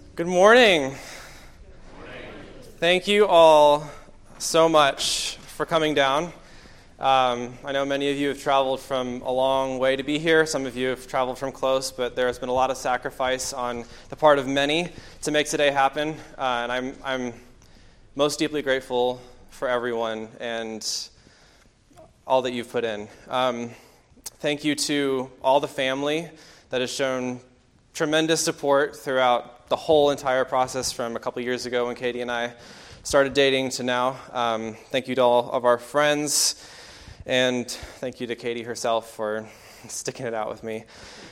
Good morning. Thank you all so much for coming down. I know many of you have traveled from a long way to be here. Some of you have traveled from close, but there has been a lot of sacrifice on the part of many to make today happen. And I'm most deeply grateful for everyone and all that you've put in. Thank you to all the family that has shown tremendous support throughout the whole entire process from a couple years ago when Katie and I started dating to now. Thank you to all of our friends, and thank you to Katie herself for sticking it out with me.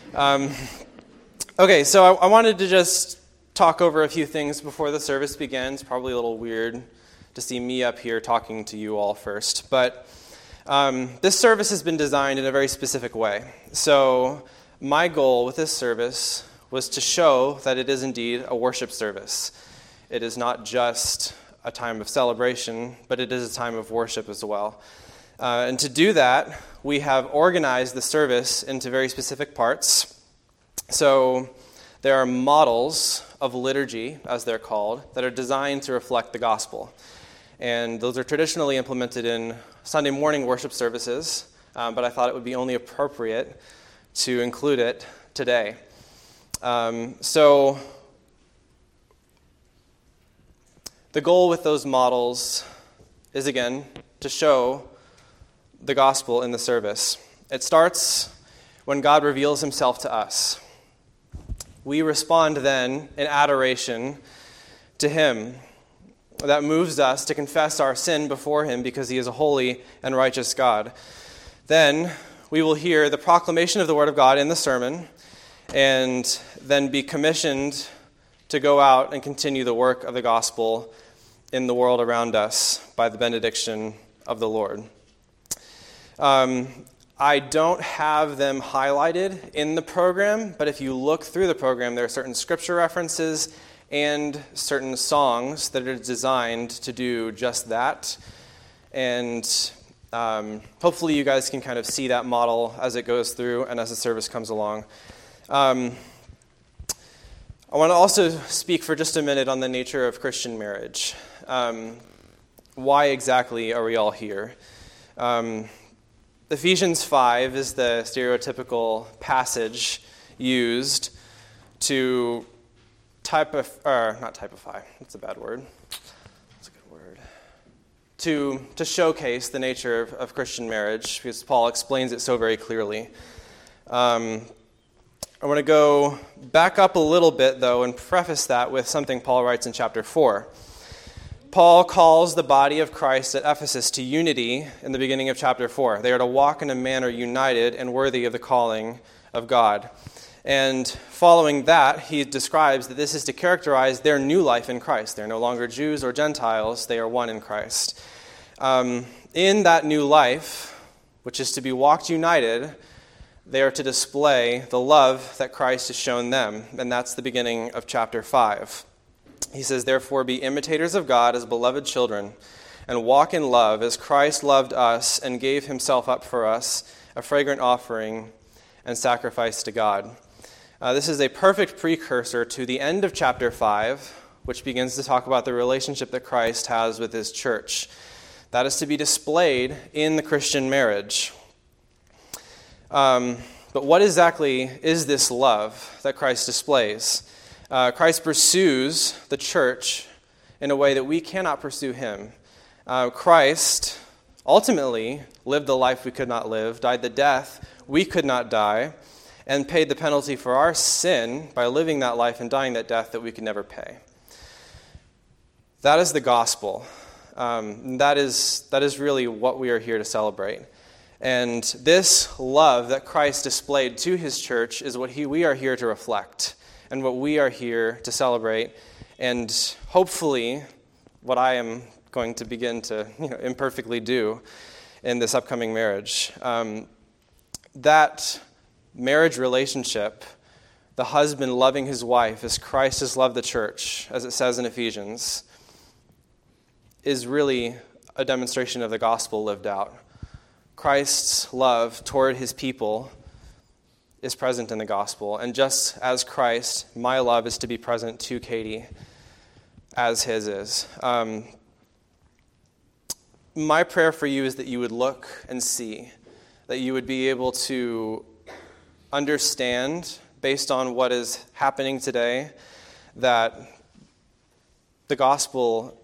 Okay, so I wanted to just talk over a few things before the service begins. Probably a little weird to see me up here talking to you all first, but this service has been designed in a very specific way. So my goal with this service was to show that it is indeed a worship service. It is not just a time of celebration, but it is a time of worship as well. And to do that, we have organized the service into very specific parts. So there are models of liturgy, as they're called, that are designed to reflect the gospel. And those are traditionally implemented in Sunday morning worship services, but I thought it would be only appropriate to include it today. So the goal with those models is, again, to show the gospel in the service. It starts when God reveals himself to us. We respond then in adoration to him. That moves us to confess our sin before him because he is a holy and righteous God. Then we will hear the proclamation of the word of God in the sermon, and then be commissioned to go out and continue the work of the gospel in the world around us by the benediction of the Lord. I don't have them highlighted in the program, but if you look through the program, there are certain scripture references and certain songs that are designed to do just that. And hopefully you guys can kind of see that model as it goes through and as the service comes along. I want to also speak for just a minute on the nature of Christian marriage. Why exactly are we all here? Ephesians 5 is the stereotypical passage used to not typify, that's a bad word. That's a good word. To showcase the nature of Christian marriage, because Paul explains it so very clearly. I want to go back up a little bit, though, and preface that with something Paul writes in chapter 4. Paul calls the body of Christ at Ephesus to unity in the beginning of chapter 4. They are to walk in a manner united and worthy of the calling of God. And following that, he describes that this is to characterize their new life in Christ. They're no longer Jews or Gentiles. They are one in Christ. In that new life, which is to be walked united, they are to display the love that Christ has shown them, and that's the beginning of chapter 5. He says, "Therefore be imitators of God as beloved children, and walk in love as Christ loved us and gave himself up for us, a fragrant offering and sacrifice to God." This is a perfect precursor to the end of chapter 5, which begins to talk about the relationship that Christ has with his church. That is to be displayed in the Christian marriage. But what exactly is this love that Christ displays? Christ pursues the church in a way that we cannot pursue him. Christ ultimately lived the life we could not live, died the death we could not die, and paid the penalty for our sin by living that life and dying that death that we could never pay. That is the gospel. That is really what we are here to celebrate. And this love that Christ displayed to his church is what we are here to reflect and what we are here to celebrate, and hopefully what I am going to begin to imperfectly do in this upcoming marriage. That marriage relationship, the husband loving his wife as Christ has loved the church, as it says in Ephesians, is really a demonstration of the gospel lived out. Christ's love toward his people is present in the gospel. And just as Christ, my love is to be present to Katie as his is. My prayer for you is that you would look and see, that you would be able to understand, based on what is happening today, that the gospel,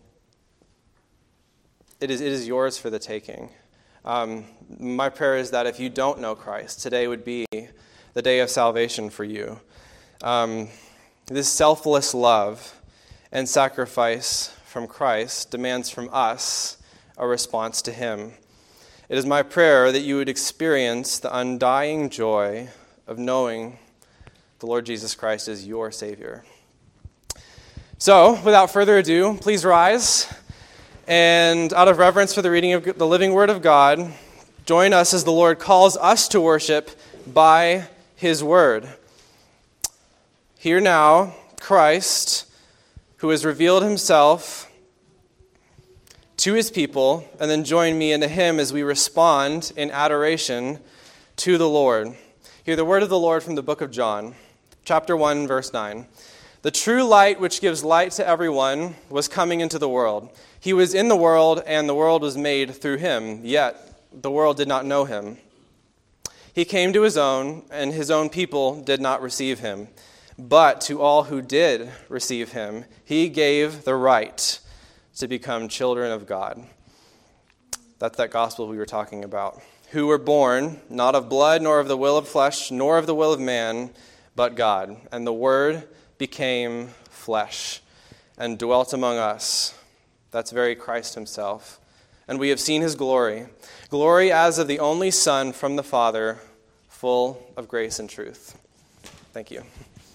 it is yours for the taking. My prayer is that if you don't know Christ, today would be the day of salvation for you. This selfless love and sacrifice from Christ demands from us a response to him. It is my prayer that you would experience the undying joy of knowing the Lord Jesus Christ is your Savior. So, without further ado, please rise. And out of reverence for the reading of the living Word of God, join us as the Lord calls us to worship by his Word. Hear now Christ, who has revealed himself to his people, and then join me in a hymn as we respond in adoration to the Lord. Hear the word of the Lord from the book of John, chapter 1, verse 9. The true light which gives light to everyone was coming into the world. He was in the world, and the world was made through him, yet the world did not know him. He came to his own, and his own people did not receive him. But to all who did receive him, he gave the right to become children of God. That's that gospel we were talking about. Who were born not of blood, nor of the will of flesh, nor of the will of man, but God. And the Word became flesh and dwelt among us. That's very Christ himself. And we have seen his glory. Glory as of the only Son from the Father, full of grace and truth. Thank you.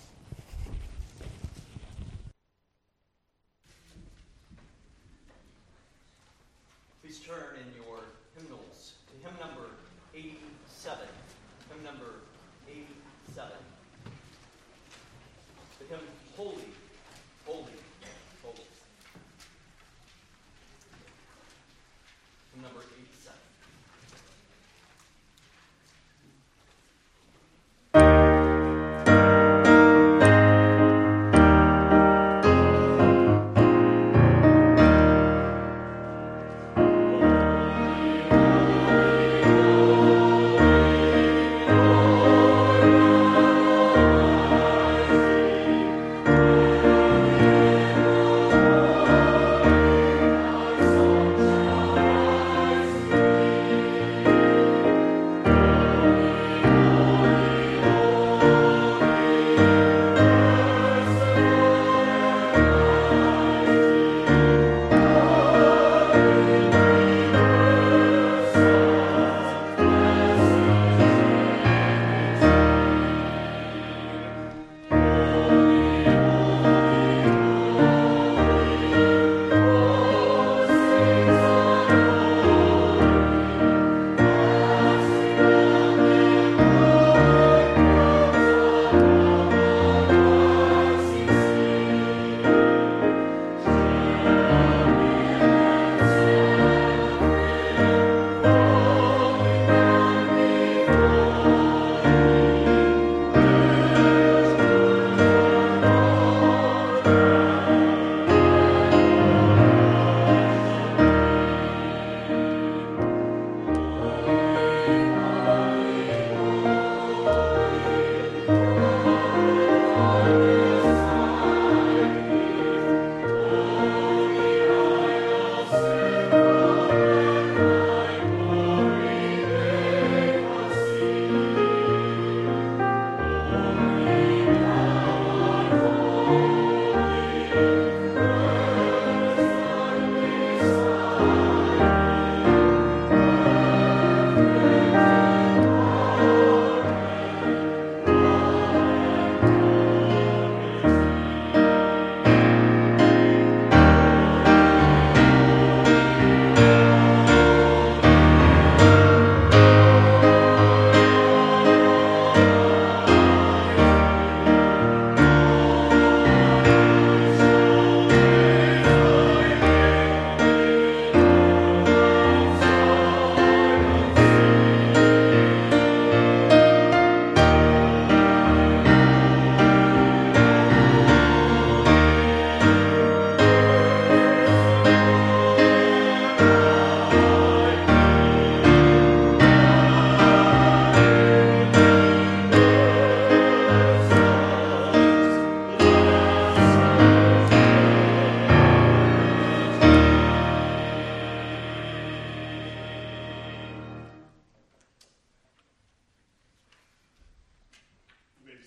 Please turn in your hymnals to hymn number 87. Hymn number 87. The hymn Holy, Holy, Holy. Hymn number 87.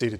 seated.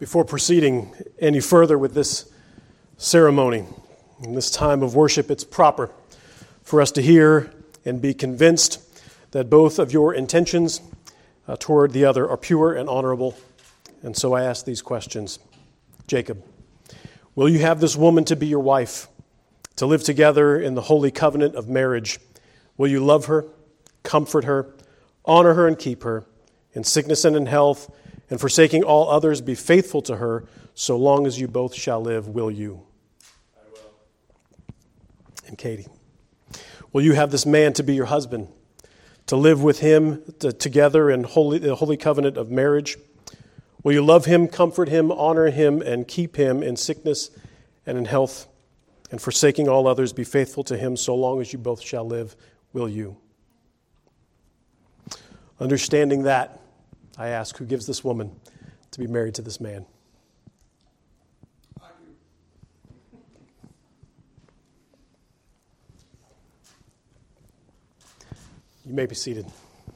Before proceeding any further with this ceremony, in this time of worship, it's proper for us to hear and be convinced that both of your intentions toward the other are pure and honorable. And so I ask these questions. Jacob, will you have this woman to be your wife, to live together in the holy covenant of marriage? Will you love her, comfort her, honor her, and keep her in sickness and in health, and forsaking all others, be faithful to her so long as you both shall live? Will you? I will. And Katie, will you have this man to be your husband, to live with him together in the holy covenant of marriage? Will you love him, comfort him, honor him, and keep him in sickness and in health, and forsaking all others, be faithful to him so long as you both shall live? Will you? Understanding that, I ask, who gives this woman to be married to this man? I do. You may be seated.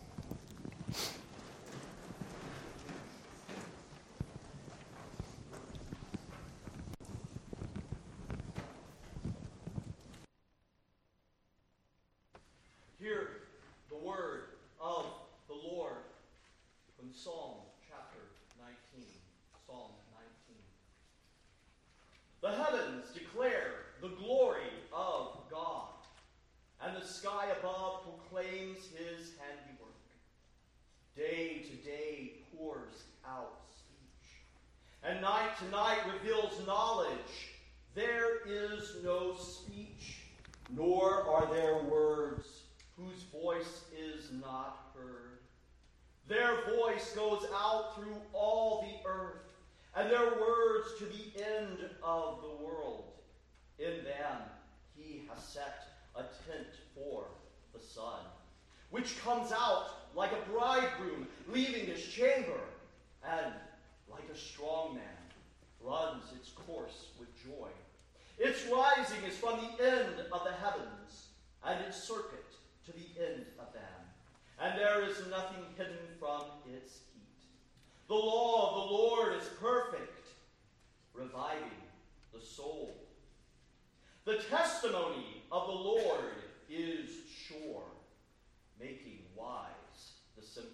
Hear the word of the Lord from Psalm chapter 19. Psalm 19. The heavens declare the glory of God, and the sky above proclaims his handiwork. Day to day pours out speech, and night to night reveals knowledge. There is no speech, nor are there words whose voice is not heard. Their voice goes out through all the earth, and their words to the end of the world. In them he has set a tent for the sun, which comes out like a bridegroom leaving his chamber, and like a strong man runs its course with joy. Its rising is from the end of the heavens, and its circuit to the end of them, and there is nothing hidden from its heat. The law of the Lord is perfect, reviving the soul. The testimony of the Lord is sure, making wise the simple.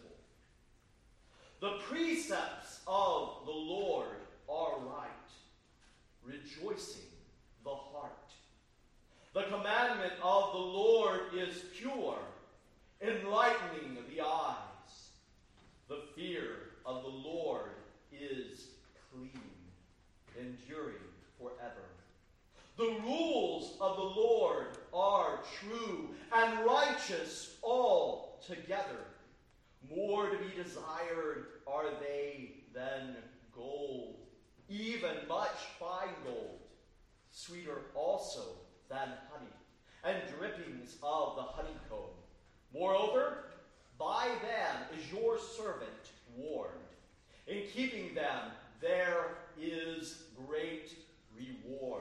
The precepts of the Lord are right, rejoicing the heart. The commandment of the Lord is pure, enlightening the eyes. The fear of the Lord is clean, enduring forever. The rules of the Lord are true and righteous altogether. More to be desired are they than gold, even much fine gold, sweeter also than honey, and drippings of the honeycomb. Moreover, by them is your servant warned. In keeping them there is great reward.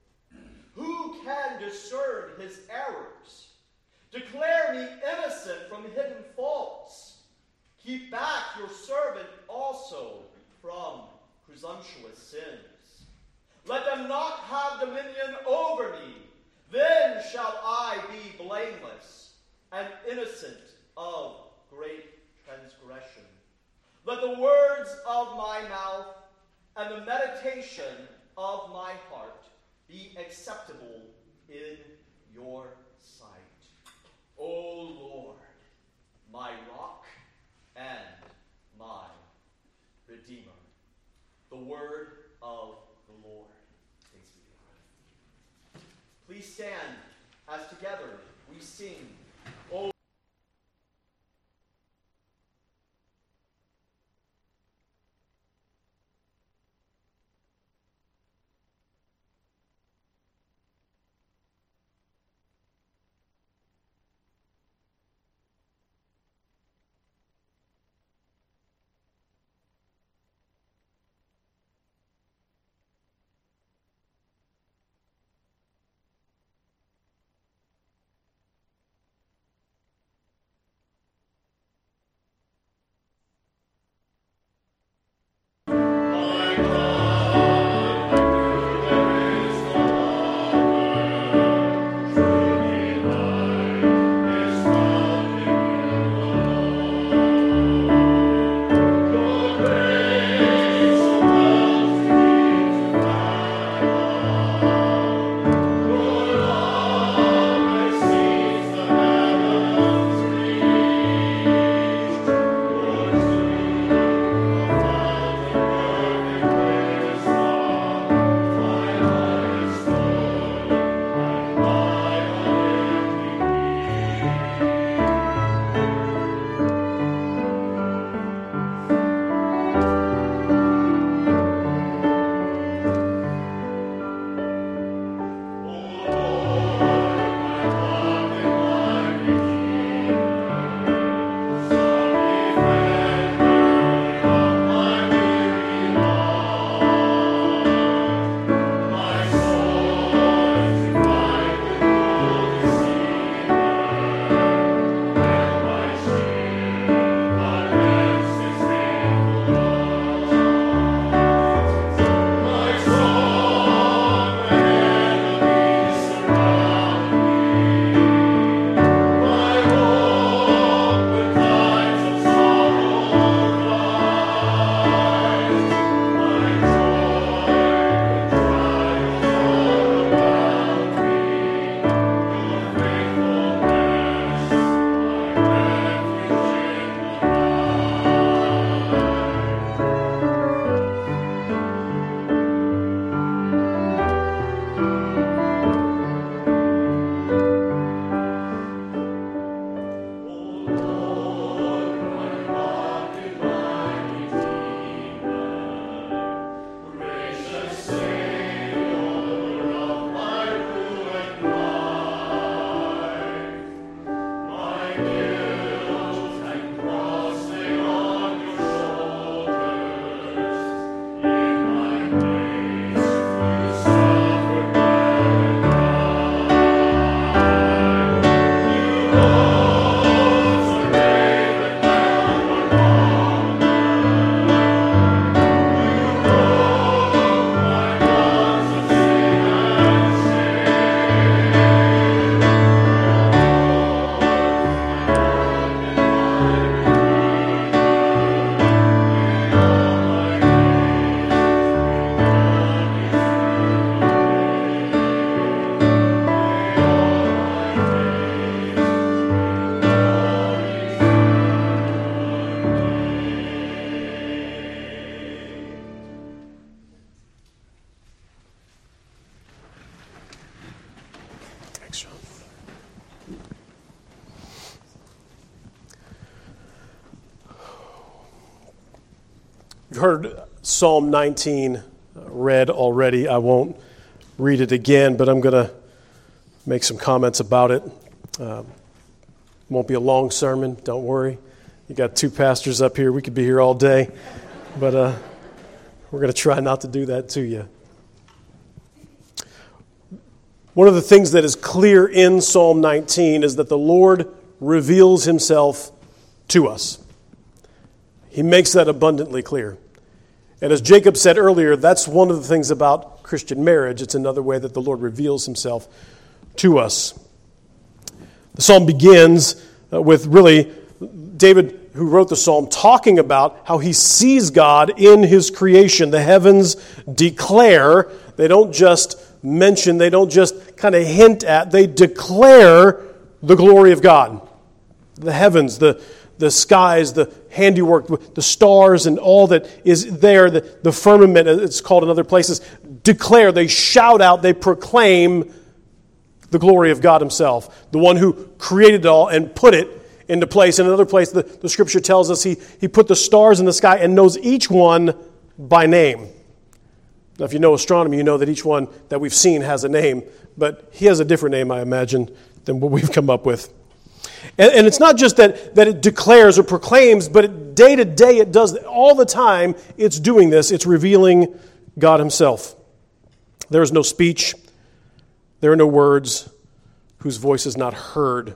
Who can discern his errors? Declare me innocent from hidden faults. Keep back your servant also from presumptuous sins. Let them not have dominion over me. Then shall I be blameless and innocent of great transgression. Let the words of my mouth and the meditation of my heart be acceptable in your sight. O Lord, my rock and my redeemer. The word of the Lord. Thanks be to God. Please stand as together we sing, O You've heard Psalm 19 read already. I won't read it again, but I'm going to make some comments about it. Won't be a long sermon, don't worry. You got two pastors up here. We could be here all day, but we're going to try not to do that to you. One of the things that is clear in Psalm 19 is that the Lord reveals himself to us. He makes that abundantly clear. And as Jacob said earlier, that's one of the things about Christian marriage. It's another way that the Lord reveals himself to us. The psalm begins with really David, who wrote the psalm, talking about how he sees God in his creation. The heavens declare, they don't just mention, they don't just kind of hint at, they declare the glory of God. The heavens, the skies, the handiwork, the stars and all that is there, the firmament, it's called in other places, declare, they shout out, they proclaim the glory of God himself, the one who created it all and put it into place. In another place, the scripture tells us he put the stars in the sky and knows each one by name. Now, if you know astronomy, you know that each one that we've seen has a name, but he has a different name, I imagine, than what we've come up with. And it's not just that it declares or proclaims, but day to day it does, all the time it's doing this. It's revealing God himself. There is no speech, there are no words whose voice is not heard.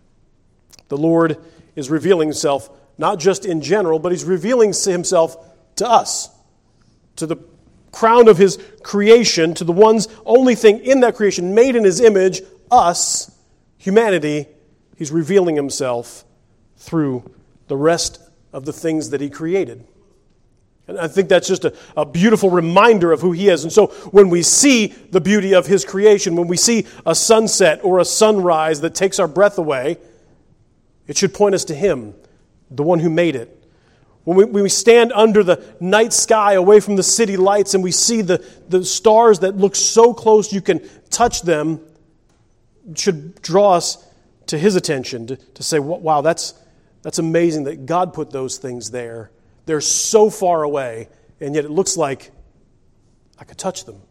The Lord is revealing himself not just in general, but he's revealing himself to us, to the crown of his creation, to the one's only thing in that creation made in his image, us, humanity. He's revealing himself through the rest of the things that he created. And I think that's just a beautiful reminder of who he is. And so when we see the beauty of his creation, when we see a sunset or a sunrise that takes our breath away, it should point us to him, the one who made it. When we stand under the night sky away from the city lights and we see the stars that look so close you can touch them, it should draw us to his attention to say, wow, that's amazing that God put those things there. They're so far away, and yet it looks like I could touch them.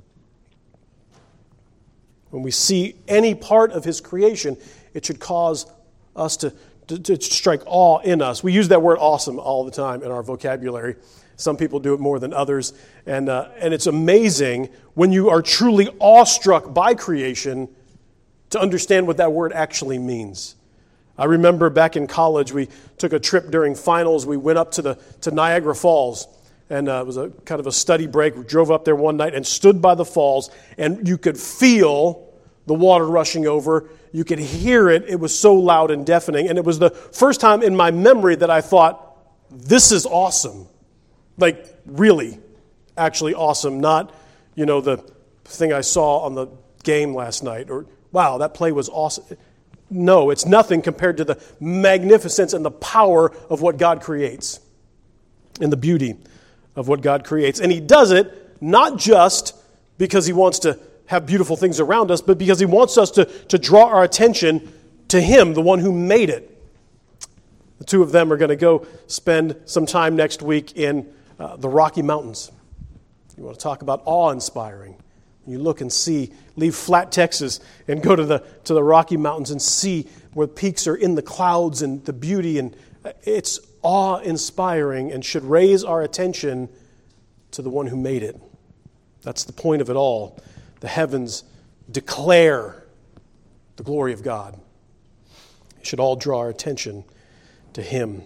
When we see any part of his creation, it should cause us to strike awe in us. We use that word awesome all the time in our vocabulary. Some people do it more than others. And it's amazing when you are truly awestruck by creation to understand what that word actually means. I remember back in college, we took a trip during finals. We went up to Niagara Falls, and it was a kind of a study break. We drove up there one night and stood by the falls, and you could feel the water rushing over. You could hear it. It was so loud and deafening. And it was the first time in my memory that I thought, this is awesome. Like, really, actually awesome. Not, the thing I saw on the game last night, or, wow, that play was awesome. No, it's nothing compared to the magnificence and the power of what God creates and the beauty of what God creates. And he does it not just because he wants to have beautiful things around us, but because he wants us to draw our attention to him, the one who made it. The two of them are going to go spend some time next week in the Rocky Mountains. You want to talk about awe-inspiring. You look and see, leave flat Texas and go to the Rocky Mountains and see where peaks are in the clouds and the beauty. And it's awe-inspiring and should raise our attention to the one who made it. That's the point of it all. The heavens declare the glory of God. It should all draw our attention to him.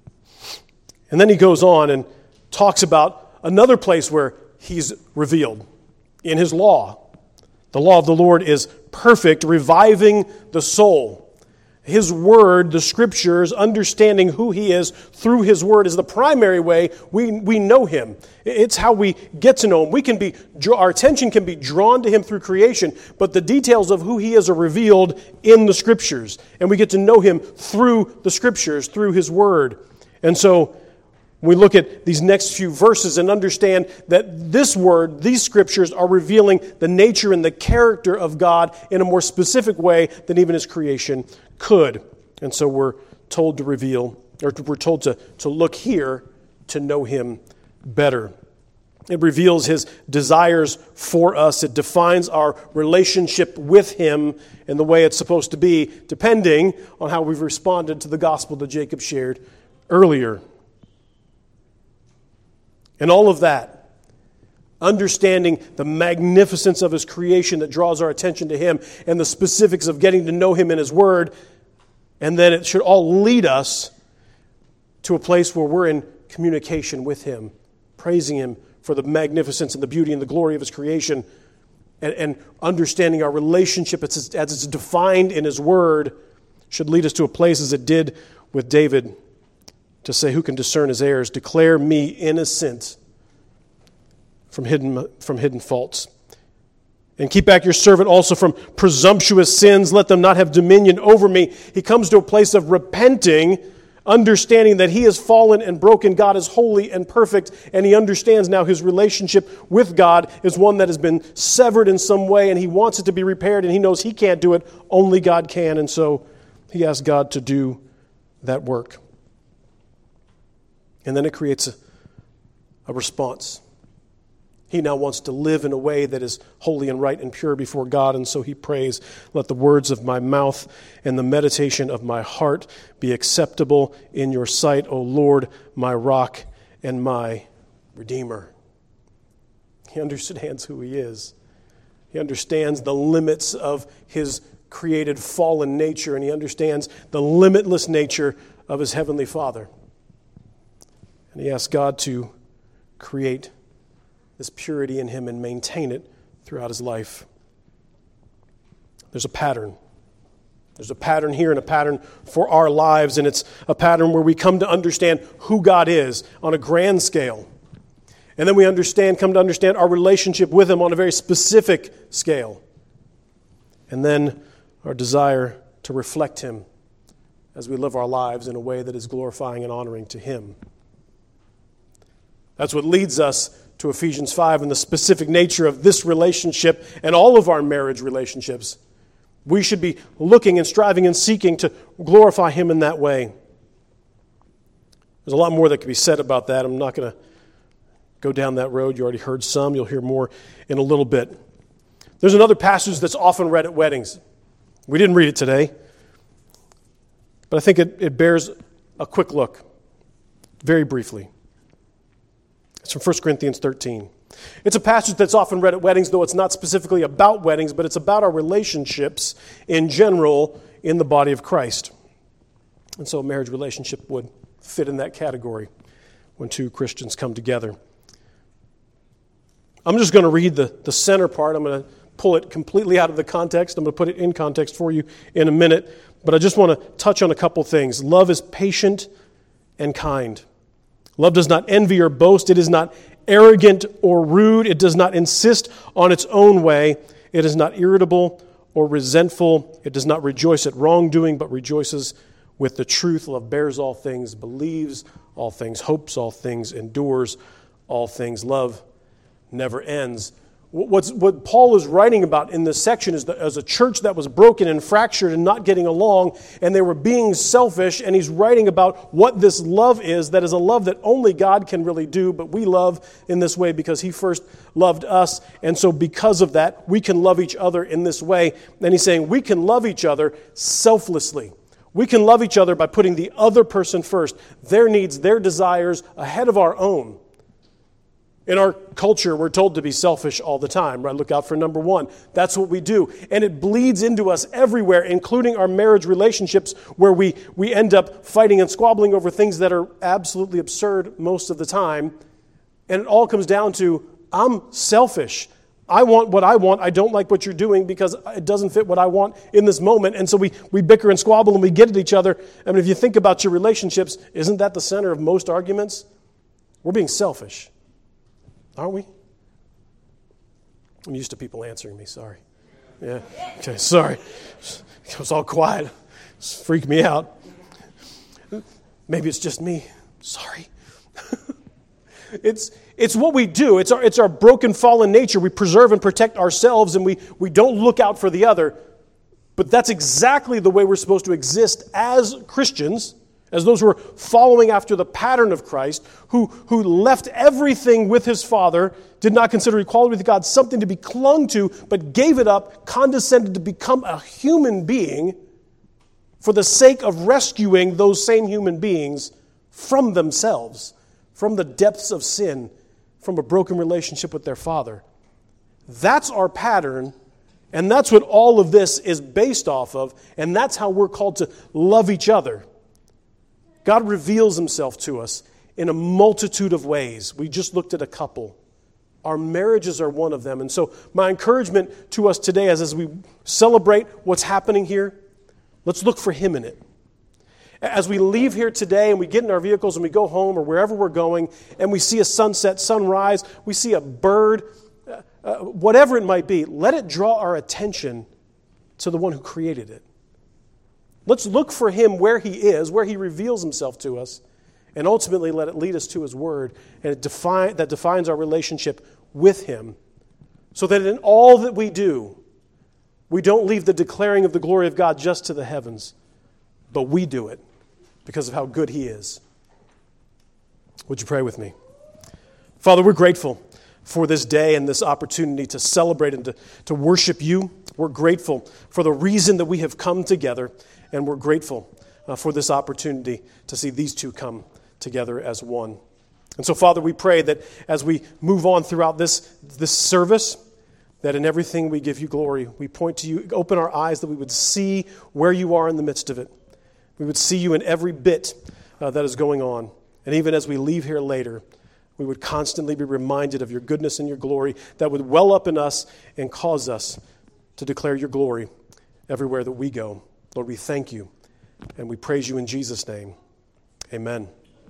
And then he goes on and talks about another place where he's revealed. In his law. The law of the Lord is perfect, reviving the soul. His word, the scriptures, understanding who he is through his word is the primary way we know him. It's how we get to know him. Our attention can be drawn to him through creation, but the details of who he is are revealed in the scriptures. And we get to know him through the scriptures, through his word. And so we look at these next few verses and understand that this word, these scriptures, are revealing the nature and the character of God in a more specific way than even his creation could. And so we're told to reveal, or we're told to look here to know him better. It reveals his desires for us. It defines our relationship with him in the way it's supposed to be, depending on how we've responded to the gospel that Jacob shared earlier. And all of that, understanding the magnificence of his creation that draws our attention to him and the specifics of getting to know him in his word, and then it should all lead us to a place where we're in communication with him, praising him for the magnificence and the beauty and the glory of his creation, and understanding our relationship as it's defined in his word should lead us to a place as it did with David to say, who can discern his errors? Declare me innocent from hidden faults. And keep back your servant also from presumptuous sins. Let them not have dominion over me. He comes to a place of repenting, understanding that he has fallen and broken. God is holy and perfect, and he understands now his relationship with God is one that has been severed in some way, and he wants it to be repaired, and he knows he can't do it. Only God can, and so he asks God to do that work. And then it creates a response. He now wants to live in a way that is holy and right and pure before God, and so he prays, let the words of my mouth and the meditation of my heart be acceptable in your sight, O Lord, my rock and my Redeemer. He understands who he is. He understands the limits of his created fallen nature, and he understands the limitless nature of his heavenly Father. And he asks God to create this purity in him and maintain it throughout his life. There's a pattern. There's a pattern here and a pattern for our lives, and it's a pattern where we come to understand who God is on a grand scale. And then we come to understand our relationship with him on a very specific scale. And then our desire to reflect him as we live our lives in a way that is glorifying and honoring to him. That's what leads us to Ephesians 5 and the specific nature of this relationship and all of our marriage relationships. We should be looking and striving and seeking to glorify him in that way. There's a lot more that could be said about that. I'm not going to go down that road. You already heard some. You'll hear more in a little bit. There's another passage that's often read at weddings. We didn't read it today, but I think it bears a quick look, very briefly. It's from 1 Corinthians 13. It's a passage that's often read at weddings, though it's not specifically about weddings, but it's about our relationships in general in the body of Christ. And so a marriage relationship would fit in that category when two Christians come together. I'm just going to read the center part. I'm going to pull it completely out of the context. I'm going to put it in context for you in a minute, but I just want to touch on a couple things. Love is patient and kind. Love does not envy or boast. It is not arrogant or rude. It does not insist on its own way. It is not irritable or resentful. It does not rejoice at wrongdoing, but rejoices with the truth. Love bears all things, believes all things, hopes all things, endures all things. Love never ends. What Paul is writing about in this section is that as a church that was broken and fractured and not getting along, and they were being selfish, and he's writing about what this love is, that is a love that only God can really do, but we love in this way because he first loved us, and so because of that, we can love each other in this way. And he's saying we can love each other selflessly. We can love each other by putting the other person first, their needs, their desires ahead of our own. In our culture, we're told to be selfish all the time, right? Look out for number one. That's what we do. And it bleeds into us everywhere, including our marriage relationships, where we end up fighting and squabbling over things that are absolutely absurd most of the time. And it all comes down to, I'm selfish. I want what I want. I don't like what you're doing because it doesn't fit what I want in this moment. And so we bicker and squabble and we get at each other. I mean, if you think about your relationships, isn't that the center of most arguments? We're being selfish. Aren't we? I'm used to people answering me, sorry. Yeah, okay, sorry. It was all quiet. It freaked me out. Maybe it's just me. Sorry. It's what we do. It's our broken, fallen nature. We preserve and protect ourselves, and we don't look out for the other. But that's exactly the way we're supposed to exist as Christians, as those who are following after the pattern of Christ, who left everything with his Father, did not consider equality with God something to be clung to, but gave it up, condescended to become a human being for the sake of rescuing those same human beings from themselves, from the depths of sin, from a broken relationship with their Father. That's our pattern, and that's what all of this is based off of, and that's how we're called to love each other. God reveals himself to us in a multitude of ways. We just looked at a couple. Our marriages are one of them. And so my encouragement to us today as we celebrate what's happening here, let's look for him in it. As we leave here today and we get in our vehicles and we go home or wherever we're going and we see a sunset, sunrise, we see a bird, whatever it might be, let it draw our attention to the one who created it. Let's look for him where he is, where he reveals himself to us, and ultimately let it lead us to his word, and that defines our relationship with him, so that in all that we do, we don't leave the declaring of the glory of God just to the heavens, but we do it because of how good he is. Would you pray with me? Father, we're grateful for this day and this opportunity to celebrate and to worship you. We're grateful for the reason that we have come together, and we're grateful for this opportunity to see these two come together as one. And so, Father, we pray that as we move on throughout this service, that in everything we give you glory. We point to you, open our eyes that we would see where you are in the midst of it. We would see you in every bit that is going on. And even as we leave here later, we would constantly be reminded of your goodness and your glory that would well up in us and cause us to declare your glory everywhere that we go. Lord, we thank you and we praise you in Jesus' name. Amen.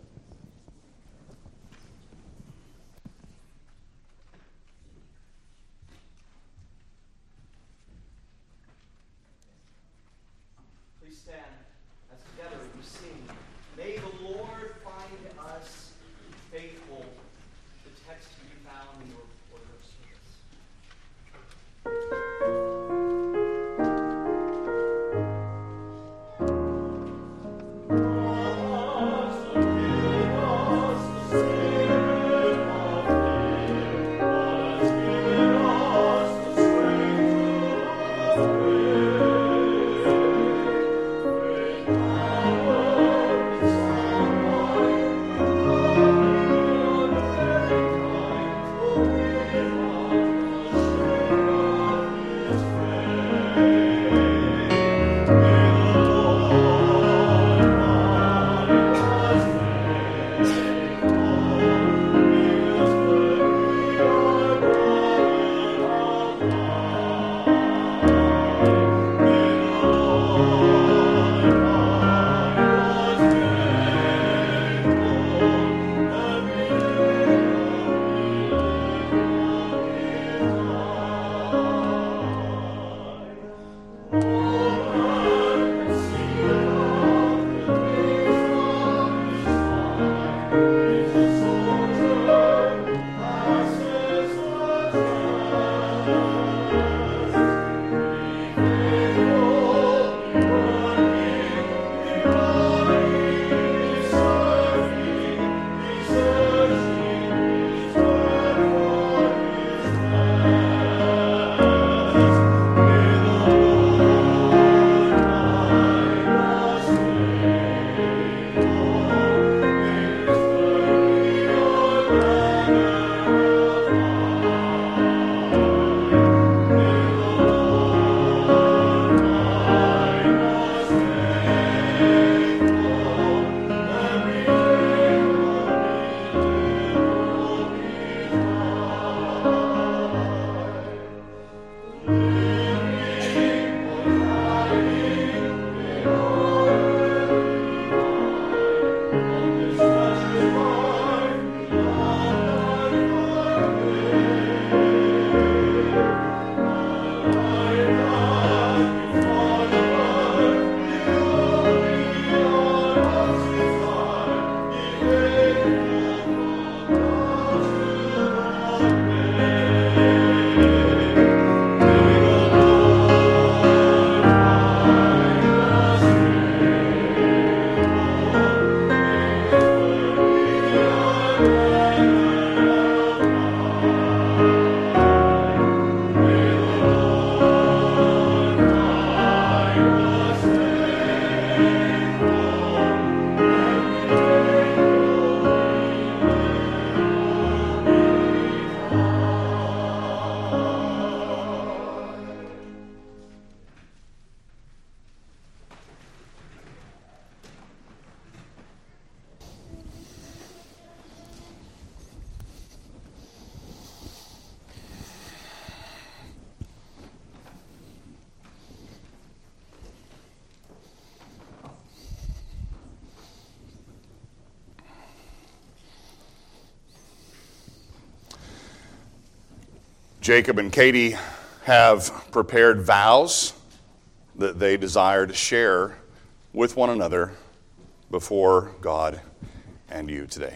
Please stand as together we sing, "May the Lord find us faithful." The text can be found in your order of service. Amen. Jacob and Katie have prepared vows that they desire to share with one another before God and you today.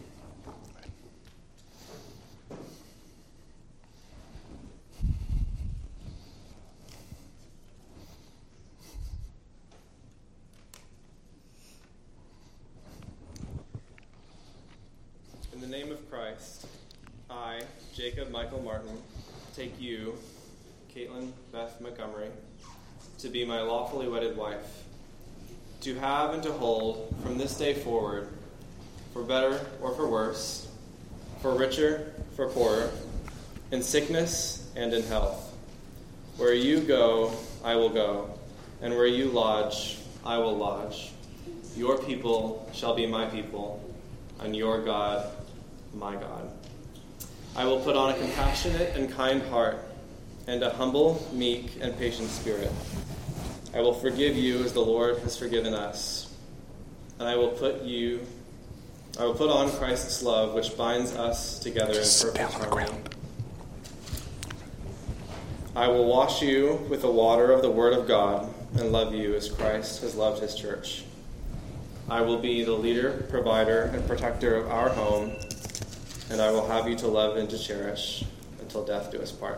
In the name of Christ, I, Jacob Michael Martin, take you, Caitlin Beth Montgomery, to be my lawfully wedded wife, to have and to hold from this day forward, for better or for worse, for richer, for poorer, in sickness and in health. Where you go, I will go, and where you lodge, I will lodge. Your people shall be my people, and your God, my God. I will put on a compassionate and kind heart, and a humble, meek, and patient spirit. I will forgive you as the Lord has forgiven us. And I will put on Christ's love, which binds us together in perfect harmony. I will wash you with the water of the Word of God and love you as Christ has loved his church. I will be the leader, provider, and protector of our home, and I will have you to love and to cherish until death do us part.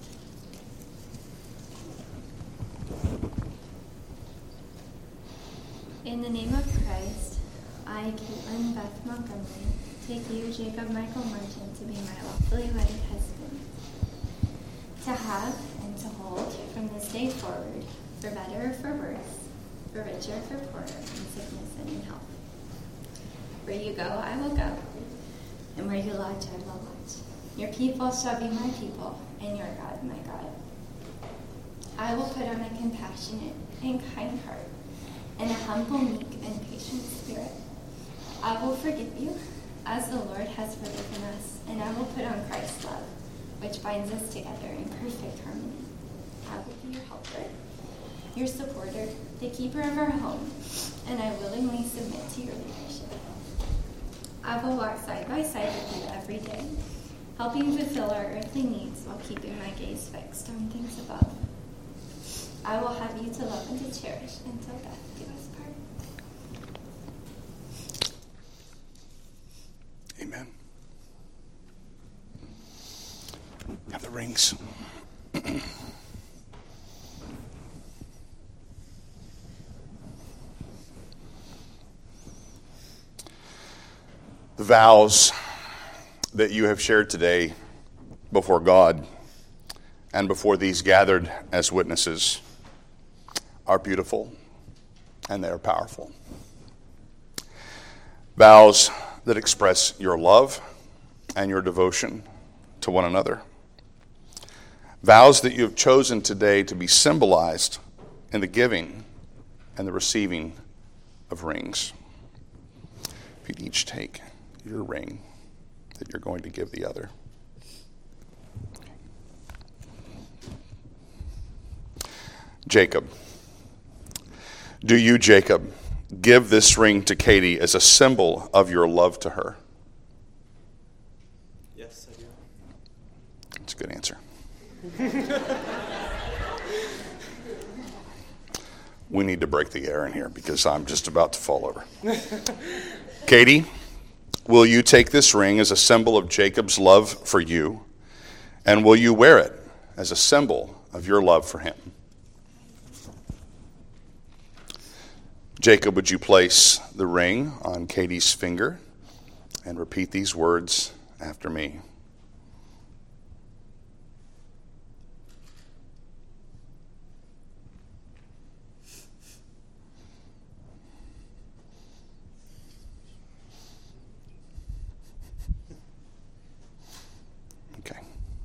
In the name of Christ, I, Caitlin Beth Montgomery, take you, Jacob Michael Martin, to be my lawfully wedded husband, to have and to hold from this day forward, for better or for worse, for richer or for poorer, in sickness and in health. Where you go, I will go, and where you lodge, I will lodge. Your people shall be my people, and your God, my God. I will put on a compassionate and kind heart, and a humble, meek, and patient spirit. I will forgive you, as the Lord has forgiven us, and I will put on Christ's love, which binds us together in perfect harmony. I will be your helper, your supporter, the keeper of our home, and I willingly submit to your leadership. I will walk side by side with you every day, helping fulfill our earthly needs while keeping my gaze fixed on things above. I will have you to love and to cherish until death do us part. Amen. Have the rings. The vows that you have shared today before God and before these gathered as witnesses are beautiful and they are powerful. Vows that express your love and your devotion to one another. Vows that you have chosen today to be symbolized in the giving and the receiving of rings. If you'd each take your ring that you're going to give the other. Jacob. Do you, Jacob, give this ring to Katie as a symbol of your love to her? Yes, I do. That's a good answer. We need to break the air in here because I'm just about to fall over. Katie, will you take this ring as a symbol of Jacob's love for you, and will you wear it as a symbol of your love for him? Jacob, would you place the ring on Katie's finger and repeat these words after me? Okay.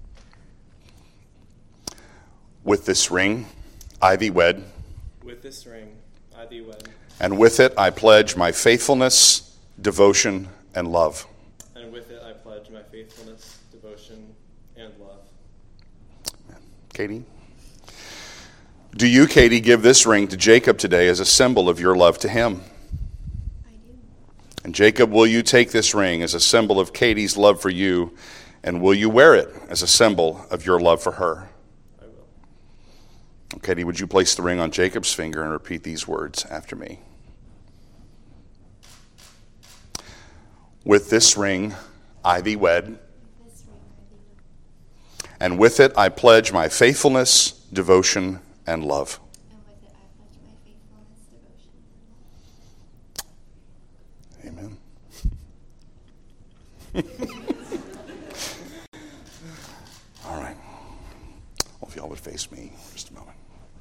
With this ring, I thee wed. With this ring, I thee wed. And with it I pledge my faithfulness, devotion, and love. And with it I pledge my faithfulness, devotion, and love. Katie? Do you, Katie, give this ring to Jacob today as a symbol of your love to him? I do. And Jacob, will you take this ring as a symbol of Katie's love for you And will you wear it as a symbol of your love for her? I will. Okay, would you place the ring on Jacob's finger and repeat these words after me? With this ring I thee wed, and with it I pledge my faithfulness, devotion, and love. And with it I pledge my faithfulness, devotion, and love. Amen. All right. Well, if y'all would face me for just a moment.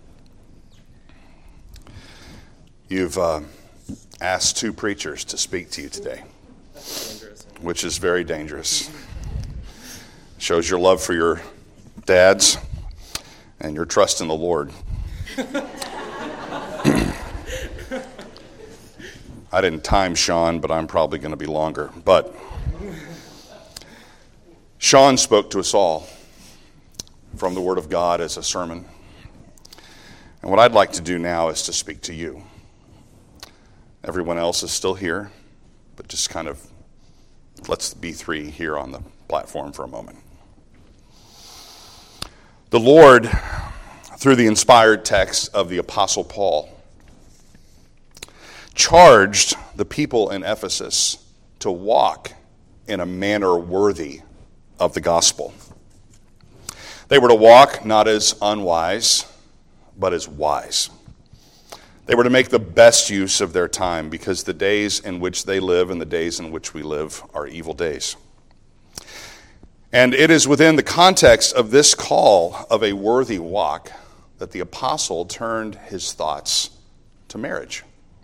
You've asked two preachers to speak to you today, which is very dangerous. Shows your love for your dads and your trust in the Lord. I didn't time Sean, but I'm probably going to be longer. But Sean spoke to us all from the Word of God as a sermon. And what I'd like to do now is to speak to you. Everyone else is still here, but just kind of let's be three here on the platform for a moment. The Lord, through the inspired text of the Apostle Paul, charged the people in Ephesus to walk in a manner worthy of the gospel. They were to walk not as unwise, but as wise. They were to make the best use of their time because the days in which they live and the days in which we live are evil days. And it is within the context of this call of a worthy walk that the apostle turned his thoughts to marriage.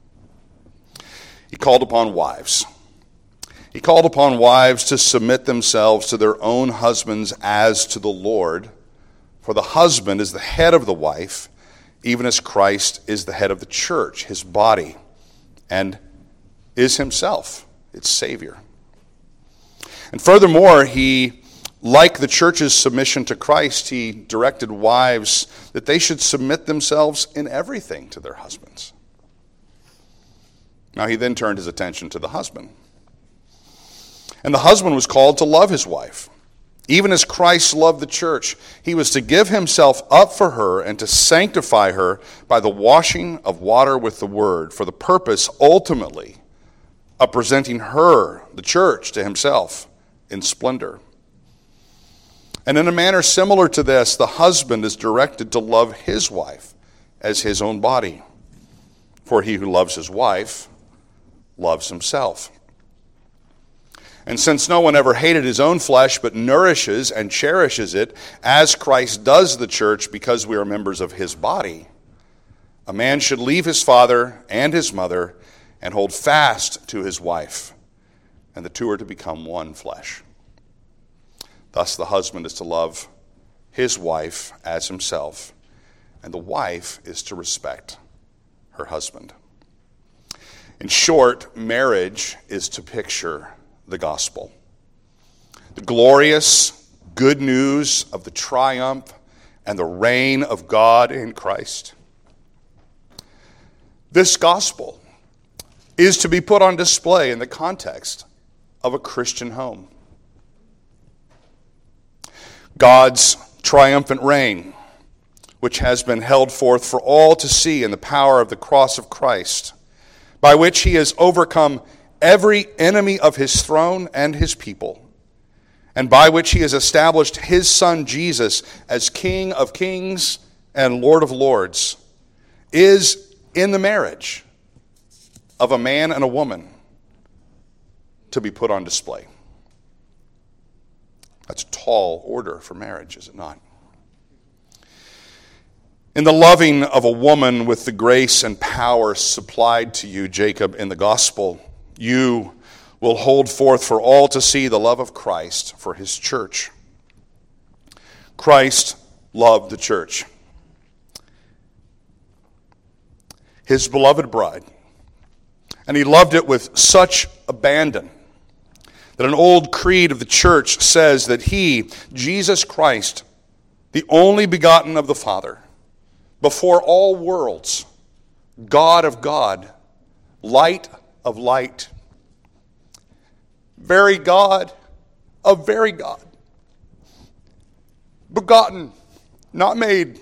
He called upon wives. He called upon wives to submit themselves to their own husbands as to the Lord, for the husband is the head of the wife, even as Christ is the head of the church, his body, and is himself its Savior. And furthermore, like the church's submission to Christ, he directed wives that they should submit themselves in everything to their husbands. Now he then turned his attention to the husband. And the husband was called to love his wife. Even as Christ loved the church, he was to give himself up for her and to sanctify her by the washing of water with the word, for the purpose, ultimately, of presenting her, the church, to himself in splendor. And in a manner similar to this, the husband is directed to love his wife as his own body. For he who loves his wife loves himself. And since no one ever hated his own flesh, but nourishes and cherishes it, as Christ does the church because we are members of his body, a man should leave his father and his mother and hold fast to his wife, and the two are to become one flesh. Thus the husband is to love his wife as himself, and the wife is to respect her husband. In short, marriage is to picture the gospel. The glorious good news of the triumph and the reign of God in Christ. This gospel is to be put on display in the context of a Christian home. God's triumphant reign, which has been held forth for all to see in the power of the cross of Christ, by which he has overcome every enemy of his throne and his people, and by which he has established his Son Jesus as King of kings and Lord of lords, is in the marriage of a man and a woman to be put on display. That's a tall order for marriage, is it not? In the loving of a woman with the grace and power supplied to you, Jacob, in the gospel, you will hold forth for all to see the love of Christ for his church. Christ loved the church, his beloved bride, and he loved it with such abandon that an old creed of the church says that he, Jesus Christ, the only begotten of the Father, before all worlds, God of God, light of light, very God of very God, begotten, not made,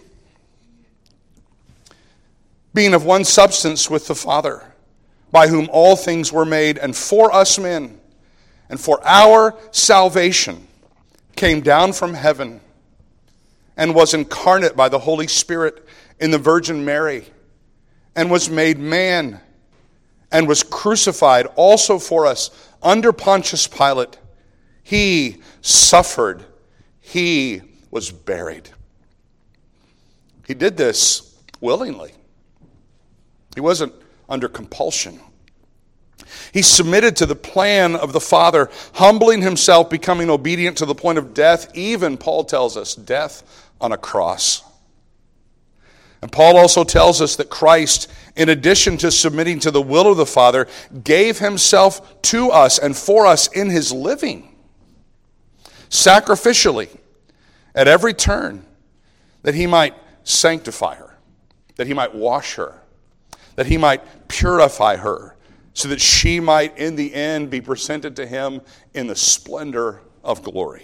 being of one substance with the Father, by whom all things were made, and for us men, and for our salvation, came down from heaven, and was incarnate by the Holy Spirit in the Virgin Mary, and was made man, and was crucified also for us under Pontius Pilate. He suffered. He was buried. He did this willingly. He wasn't under compulsion. He submitted to the plan of the Father, humbling himself, becoming obedient to the point of death, even, Paul tells us, death on a cross. And Paul also tells us that Christ, in addition to submitting to the will of the Father, gave himself to us and for us in his living, sacrificially, at every turn, that he might sanctify her, that he might wash her, that he might purify her, so that she might in the end be presented to him in the splendor of glory.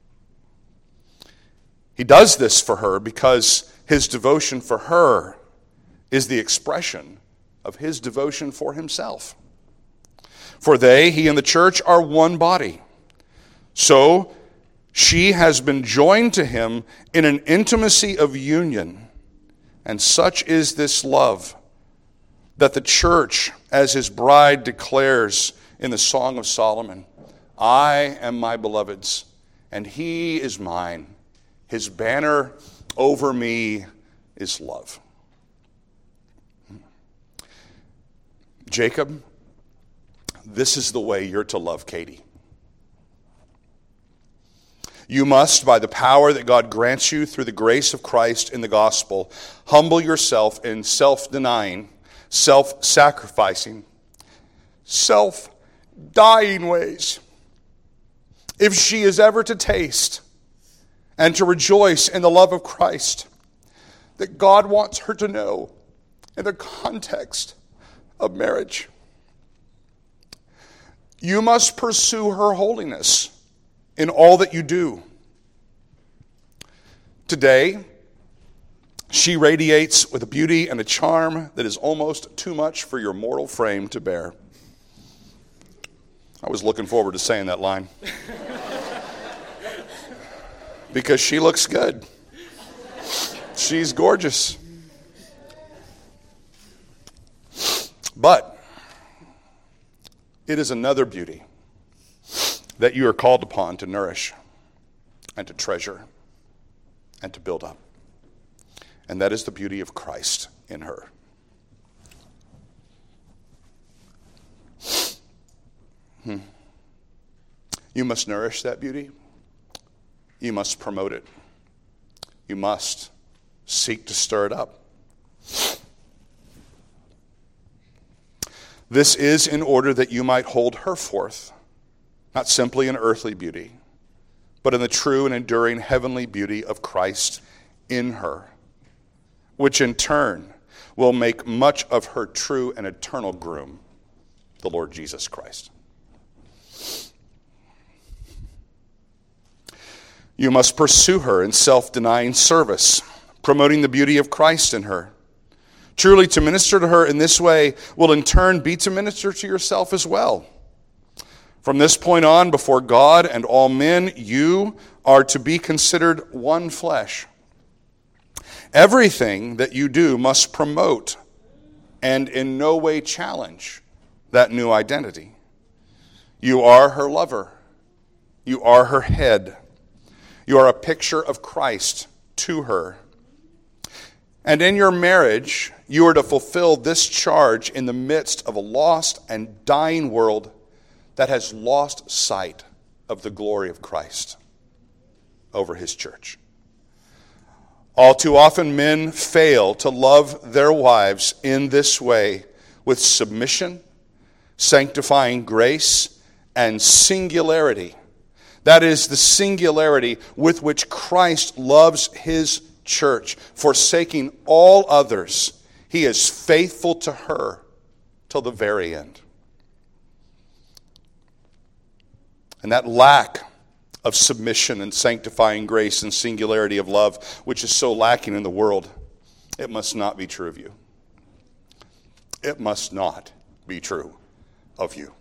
He does this for her because his devotion for her is the expression of his devotion for himself. For they, he and the church, are one body. So she has been joined to him in an intimacy of union, and such is this love that the church, as his bride, declares in the Song of Solomon, I am my beloved's, and he is mine. His banner over me is love. Jacob, this is the way you're to love Katie. You must, by the power that God grants you through the grace of Christ in the gospel, humble yourself in self-denying, self-sacrificing, self-dying ways. If she is ever to taste and to rejoice in the love of Christ that God wants her to know in the context of marriage, you must pursue her holiness in all that you do. Today, she radiates with a beauty and a charm that is almost too much for your mortal frame to bear. I was looking forward to saying that line. Because she looks good. She's gorgeous. But it is another beauty that you are called upon to nourish and to treasure and to build up. And that is the beauty of Christ in her. You must nourish that beauty. You must promote it. You must seek to stir it up. This is in order that you might hold her forth, not simply in earthly beauty, but in the true and enduring heavenly beauty of Christ in her, which in turn will make much of her true and eternal groom, the Lord Jesus Christ. You must pursue her in self-denying service, promoting the beauty of Christ in her. Truly, to minister to her in this way will in turn be to minister to yourself as well. From this point on, before God and all men, you are to be considered one flesh. Everything that you do must promote and in no way challenge that new identity. You are her lover. You are her head. You are a picture of Christ to her. And in your marriage, you are to fulfill this charge in the midst of a lost and dying world that has lost sight of the glory of Christ over his church. All too often, men fail to love their wives in this way with submission, sanctifying grace, and singularity. That is the singularity with which Christ loves his church, forsaking all others. He is faithful to her till the very end. And that lack of submission and sanctifying grace and singularity of love, which is so lacking in the world, it must not be true of you. It must not be true of you.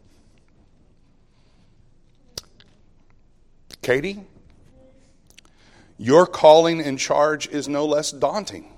Katie, your calling and charge is no less daunting.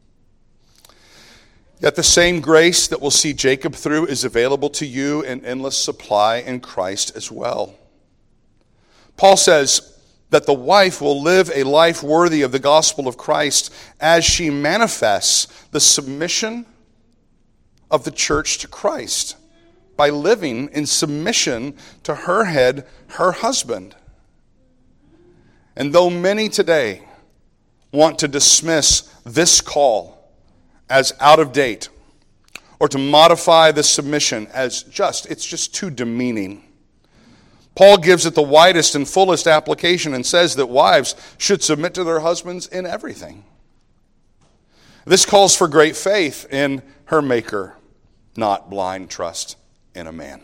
Yet the same grace that will see Jacob through is available to you in endless supply in Christ as well. Paul says that the wife will live a life worthy of the gospel of Christ as she manifests the submission of the church to Christ by living in submission to her head, her husband. And though many today want to dismiss this call as out of date, or to modify the submission as it's just too demeaning, Paul gives it the widest and fullest application and says that wives should submit to their husbands in everything. This calls for great faith in her maker, not blind trust in a man.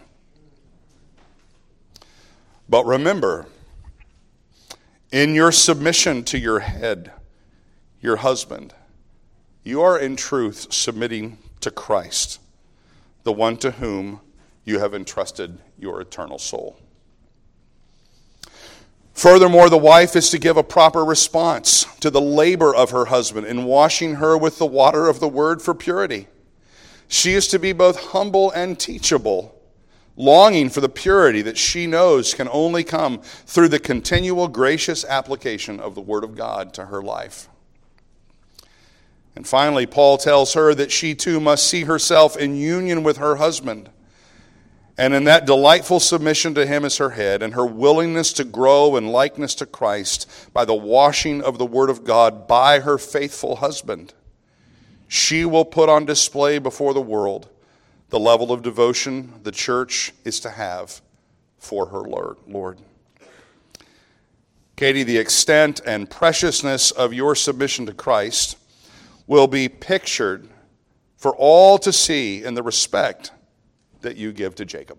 But remember, in your submission to your head, your husband, you are in truth submitting to Christ, the one to whom you have entrusted your eternal soul. Furthermore, the wife is to give a proper response to the labor of her husband in washing her with the water of the word for purity. She is to be both humble and teachable, longing for the purity that she knows can only come through the continual gracious application of the word of God to her life. And finally, Paul tells her that she too must see herself in union with her husband, and in that delightful submission to him as her head, and her willingness to grow in likeness to Christ by the washing of the word of God by her faithful husband, she will put on display before the world the level of devotion the church is to have for her Lord. Katie, the extent and preciousness of your submission to Christ will be pictured for all to see in the respect that you give to Jacob.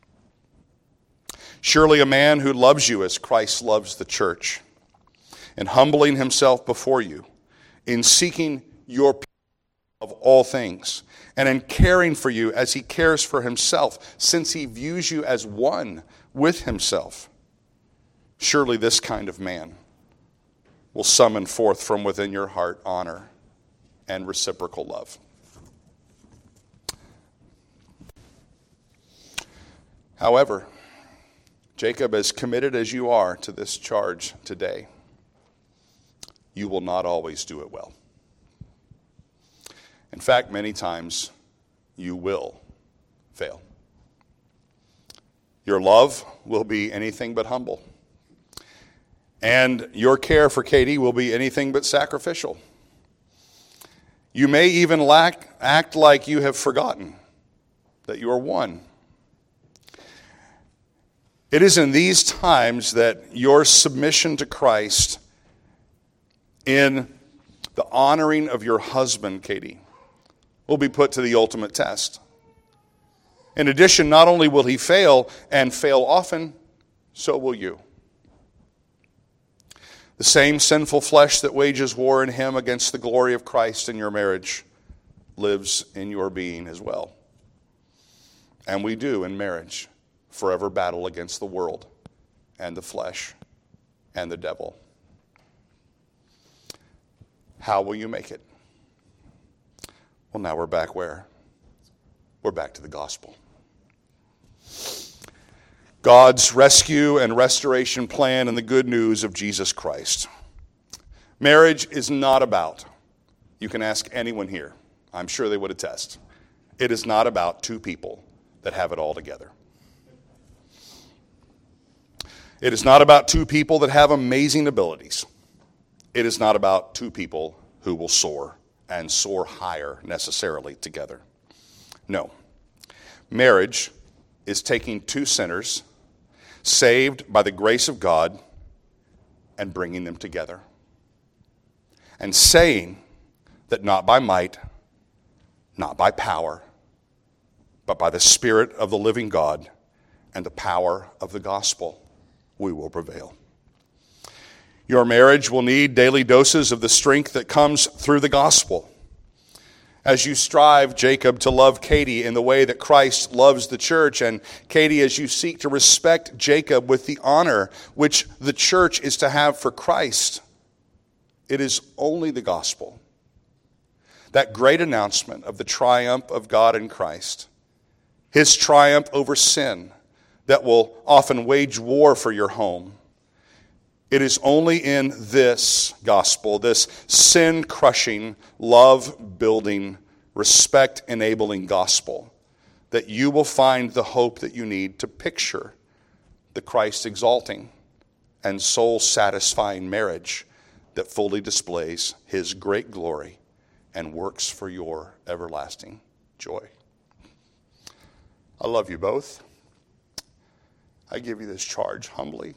Surely a man who loves you as Christ loves the church, and humbling himself before you, in seeking your peace of all things, and in caring for you as he cares for himself, since he views you as one with himself, surely this kind of man will summon forth from within your heart honor and reciprocal love. However, Jacob, as committed as you are to this charge today, you will not always do it well. In fact, many times you will fail. Your love will be anything but humble. And your care for Katie will be anything but sacrificial. You may even act like you have forgotten that you are one. It is in these times that your submission to Christ in the honoring of your husband, Katie, will be put to the ultimate test. In addition, not only will he fail, and fail often, so will you. The same sinful flesh that wages war in him against the glory of Christ in your marriage lives in your being as well. And we do in marriage forever battle against the world and the flesh and the devil. How will you make it? Well, now we're back where? We're back to the gospel. God's rescue and restoration plan and the good news of Jesus Christ. Marriage is not about, you can ask anyone here, I'm sure they would attest, it is not about two people that have it all together. It is not about two people that have amazing abilities. It is not about two people who will soar and soar higher necessarily together. No. Marriage is taking two sinners saved by the grace of God and bringing them together. And saying that not by might, not by power, but by the Spirit of the living God and the power of the gospel, we will prevail. Your marriage will need daily doses of the strength that comes through the gospel. As you strive, Jacob, to love Katie in the way that Christ loves the church, and Katie, as you seek to respect Jacob with the honor which the church is to have for Christ, it is only the gospel, that great announcement of the triumph of God in Christ, his triumph over sin that will often wage war for your home. It is only in this gospel, this sin-crushing, love-building, respect-enabling gospel, that you will find the hope that you need to picture the Christ-exalting and soul-satisfying marriage that fully displays his great glory and works for your everlasting joy. I love you both. I give you this charge humbly.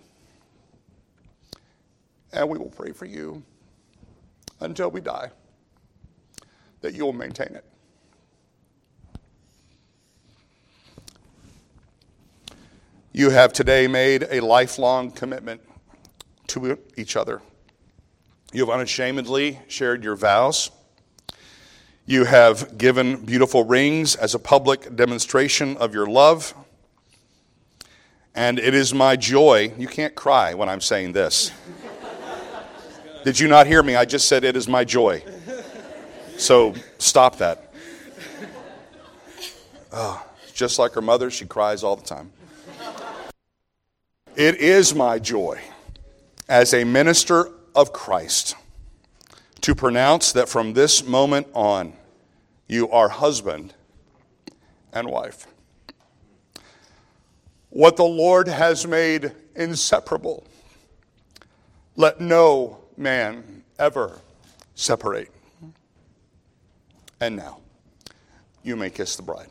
And we will pray for you until we die, that you will maintain it. You have today made a lifelong commitment to each other. You have unashamedly shared your vows. You have given beautiful rings as a public demonstration of your love. And it is my joy. You can't cry when I'm saying this. Did you not hear me? I just said it is my joy. So stop that. Just like her mother, she cries all the time. It is my joy as a minister of Christ to pronounce that from this moment on, you are husband and wife. What the Lord has made inseparable, let no man ever separate. And now, you may kiss the bride.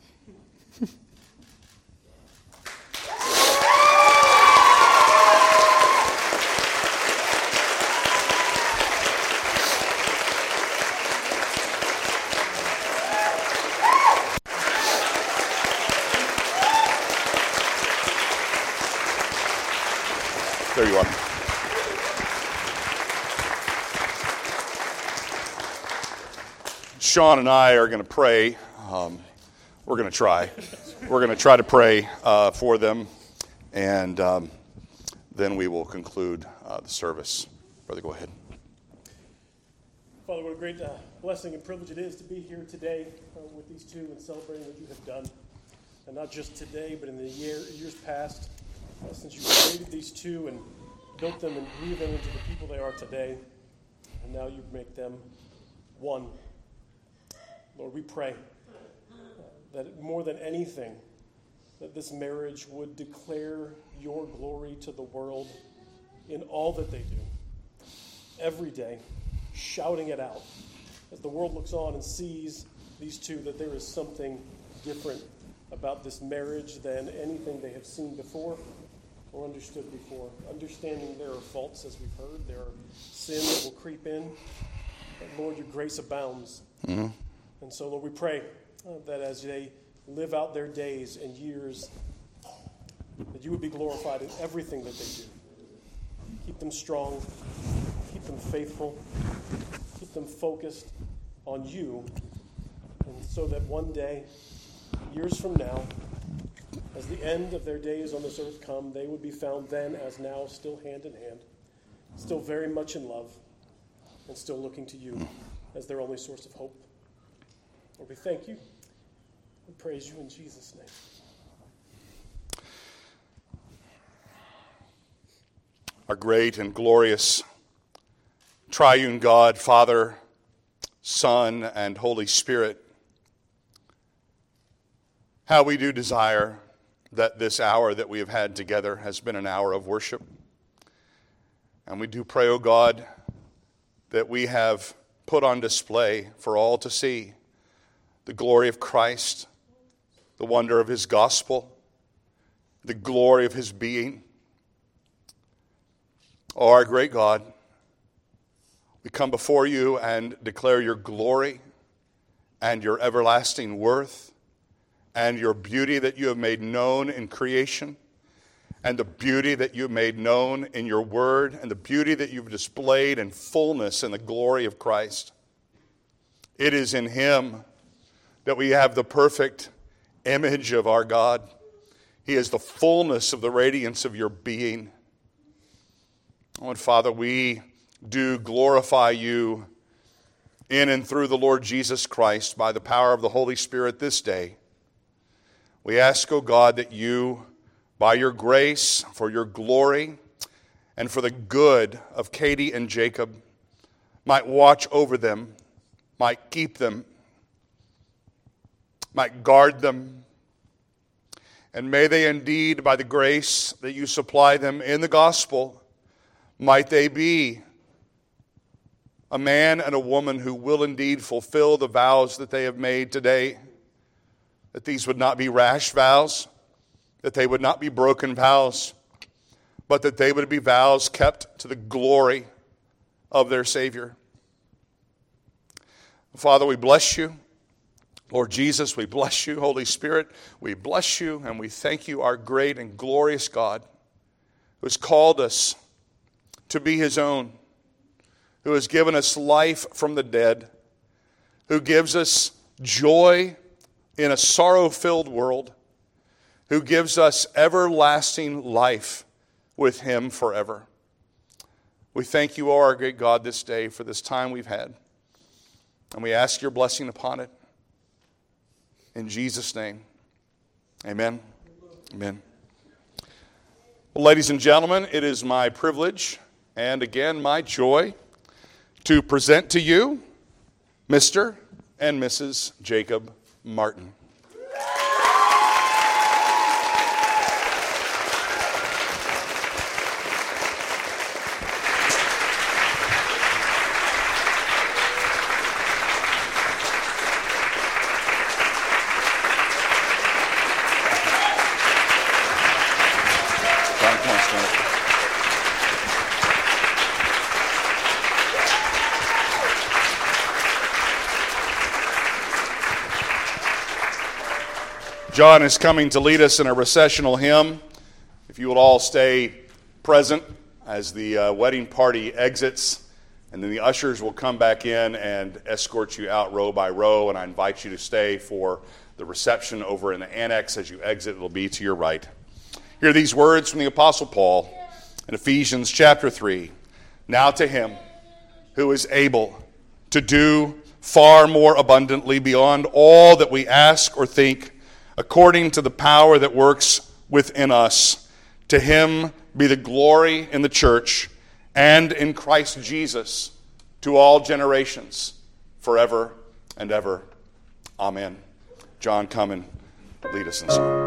There you are. Sean and I are going to pray. We're going to try. We're going to try to pray for them, and then we will conclude the service. Brother, go ahead. Father, what a great blessing and privilege it is to be here today with these two and celebrating what you have done. And not just today, but in the years past, since you created these two and built them and grew them into the people they are today. And now you make them one. Lord, we pray that more than anything, that this marriage would declare your glory to the world in all that they do. Every day, shouting it out. As the world looks on and sees these two, that there is something different about this marriage than anything they have seen before or understood before. Understanding there are faults, as we've heard. There are sin that will creep in. But Lord, your grace abounds. Mm-hmm. And so, Lord, we pray that as they live out their days and years, that you would be glorified in everything that they do. Keep them strong. Keep them faithful. Keep them focused on you. And so that one day, years from now, as the end of their days on this earth come, they would be found then as now, still hand in hand, still very much in love, and still looking to you as their only source of hope. Lord, we thank you. We praise you in Jesus' name. Our great and glorious triune God, Father, Son, and Holy Spirit, how we do desire that this hour that we have had together has been an hour of worship. And we do pray, O God, that we have put on display for all to see the glory of Christ, the wonder of his gospel, the glory of his being. O our great God, we come before you and declare your glory and your everlasting worth and your beauty that you have made known in creation. and the beauty that you made known in your word and the beauty that you've displayed in fullness in the glory of Christ. It is in him that we have the perfect image of our God. He is the fullness of the radiance of your being. Oh, and Father, we do glorify you in and through the Lord Jesus Christ by the power of the Holy Spirit this day. We ask, O God, that you, by your grace, for your glory, and for the good of Katie and Jacob, might watch over them, might keep them, might guard them, and may they indeed, by the grace that you supply them in the gospel, might they be a man and a woman who will indeed fulfill the vows that they have made today, that these would not be rash vows, that they would not be broken vows, but that they would be vows kept to the glory of their Savior. Father, we bless you. Lord Jesus, we bless you. Holy Spirit, we bless you and we thank you, our great and glorious God, who has called us to be his own, who has given us life from the dead, who gives us joy in a sorrow-filled world, who gives us everlasting life with him forever. We thank you, our great God, this day for this time we've had, and we ask your blessing upon it. In Jesus' name, amen. Amen. Well, ladies and gentlemen, it is my privilege and again my joy to present to you Mr. and Mrs. Jacob Martin. John is coming to lead us in a recessional hymn. If you would all stay present as the wedding party exits, and then the ushers will come back in and escort you out row by row, and I invite you to stay for the reception over in the annex as you exit. It'll be to your right. Hear these words from the Apostle Paul in Ephesians chapter 3. Now to him who is able to do far more abundantly beyond all that we ask or think, according to the power that works within us. To him be the glory in the church and in Christ Jesus to all generations, forever and ever. Amen. John, come and lead us in song.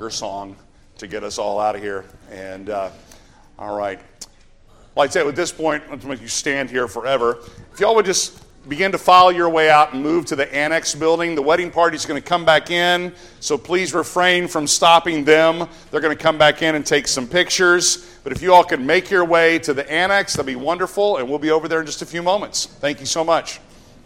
song to get us all out of here. And all right. Well, I'd say at this point, let's make you stand here forever. If y'all would just begin to file your way out and move to the annex building. The wedding party is going to come back in, so please refrain from stopping them. They're going to come back in and take some pictures. But if you all could make your way to the annex, that'd be wonderful, and we'll be over there in just a few moments. Thank you so much.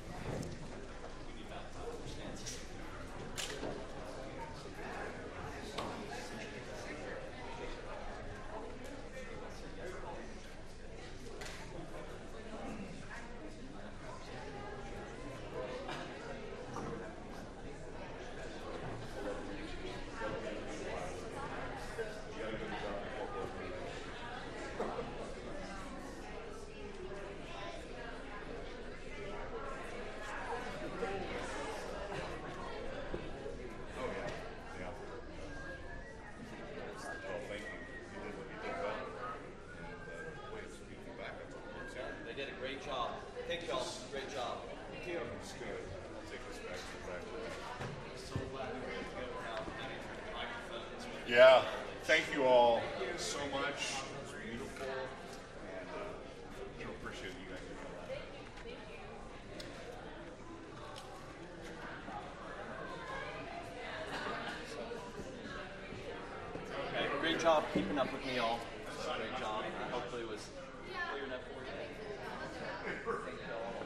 Yeah, thank you all so much. It was beautiful, and I appreciate you guys doing that. Okay, great job keeping up with me all. Great job. Hopefully it was clear enough for you. Thank you all.